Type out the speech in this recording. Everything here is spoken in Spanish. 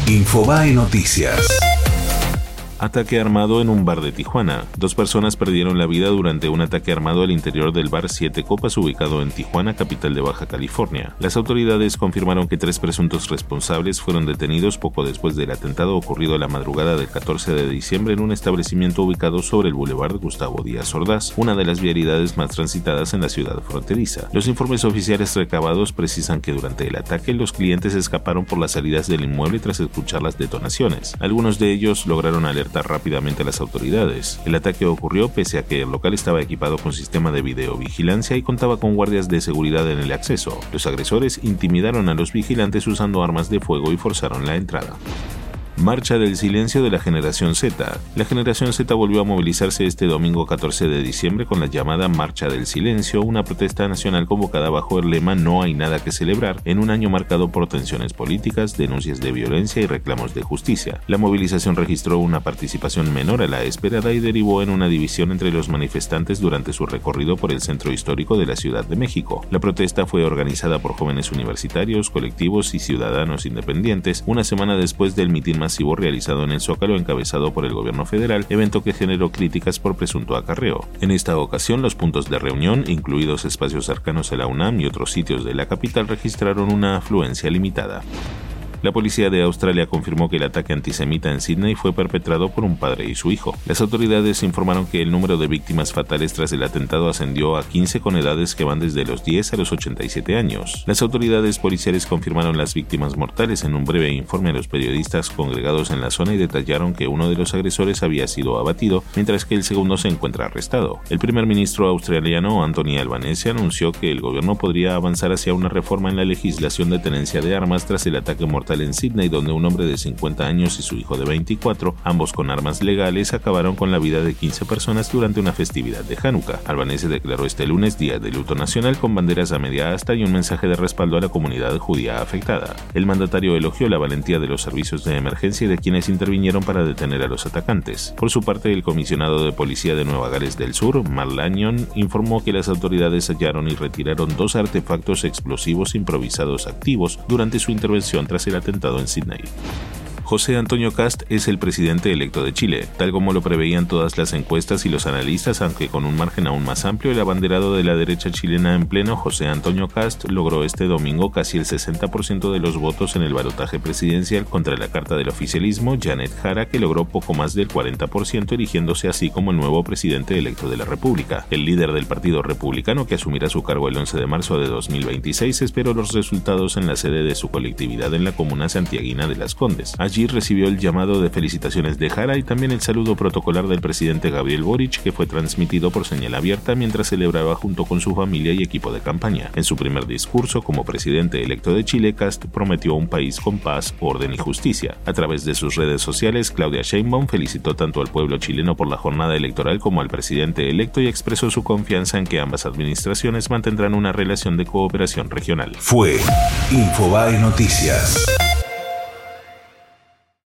Infobae Noticias. Ataque armado en un bar de Tijuana. 2 personas perdieron la vida durante un ataque armado al interior del bar 7 Copas ubicado en Tijuana, capital de Baja California. Las autoridades confirmaron que 3 presuntos responsables fueron detenidos poco después del atentado ocurrido la madrugada del 14 de diciembre en un establecimiento ubicado sobre el Boulevard Gustavo Díaz Ordaz, una de las vialidades más transitadas en la ciudad fronteriza. Los informes oficiales recabados precisan que durante el ataque los clientes escaparon por las salidas del inmueble tras escuchar las detonaciones. Algunos de ellos lograron alertar rápidamente a las autoridades. El ataque ocurrió pese a que el local estaba equipado con sistema de videovigilancia y contaba con guardias de seguridad en el acceso. Los agresores intimidaron a los vigilantes usando armas de fuego y forzaron la entrada. Marcha del silencio de la Generación Z. La Generación Z volvió a movilizarse este domingo 14 de diciembre con la llamada Marcha del Silencio, una protesta nacional convocada bajo el lema "No hay nada que celebrar", en un año marcado por tensiones políticas, denuncias de violencia y reclamos de justicia. La movilización registró una participación menor a la esperada y derivó en una división entre los manifestantes durante su recorrido por el centro histórico de la Ciudad de México. La protesta fue organizada por jóvenes universitarios, colectivos y ciudadanos independientes, una semana después del mitin masivo realizado en el Zócalo encabezado por el gobierno federal, evento que generó críticas por presunto acarreo. En esta ocasión, los puntos de reunión, incluidos espacios cercanos a la UNAM y otros sitios de la capital, registraron una afluencia limitada. La policía de Australia confirmó que el ataque antisemita en Sydney fue perpetrado por un padre y su hijo. Las autoridades informaron que el número de víctimas fatales tras el atentado ascendió a 15 con edades que van desde los 10 a los 87 años. Las autoridades policiales confirmaron las víctimas mortales en un breve informe a los periodistas congregados en la zona y detallaron que uno de los agresores había sido abatido, mientras que el segundo se encuentra arrestado. El primer ministro australiano, Anthony Albanese, anunció que el gobierno podría avanzar hacia una reforma en la legislación de tenencia de armas tras el ataque mortal en Sydney, donde un hombre de 50 años y su hijo de 24, ambos con armas legales, acabaron con la vida de 15 personas durante una festividad de Hanukkah. Albanese declaró este lunes día de luto nacional con banderas a media asta y un mensaje de respaldo a la comunidad judía afectada. El mandatario elogió la valentía de los servicios de emergencia y de quienes intervinieron para detener a los atacantes. Por su parte, el comisionado de policía de Nueva Gales del Sur, Mark Lanyon, informó que las autoridades hallaron y retiraron 2 artefactos explosivos improvisados activos durante su intervención tras el atentado en Sydney. José Antonio Kast es el presidente electo de Chile, tal como lo preveían todas las encuestas y los analistas, aunque con un margen aún más amplio. El abanderado de la derecha chilena en pleno, José Antonio Kast, logró este domingo casi el 60% de los votos en el balotaje presidencial contra la carta del oficialismo, Janet Jara, que logró poco más del 40%, erigiéndose así como el nuevo presidente electo de la República. El líder del Partido Republicano, que asumirá su cargo el 11 de marzo de 2026, esperó los resultados en la sede de su colectividad en la comuna santiaguina de Las Condes. Allí recibió el llamado de felicitaciones de Jara y también el saludo protocolar del presidente Gabriel Boric, que fue transmitido por señal abierta mientras celebraba junto con su familia y equipo de campaña. En su primer discurso como presidente electo de Chile, Kast prometió un país con paz, orden y justicia. A través de sus redes sociales, Claudia Sheinbaum felicitó tanto al pueblo chileno por la jornada electoral como al presidente electo y expresó su confianza en que ambas administraciones mantendrán una relación de cooperación regional. Fue Infobae Noticias.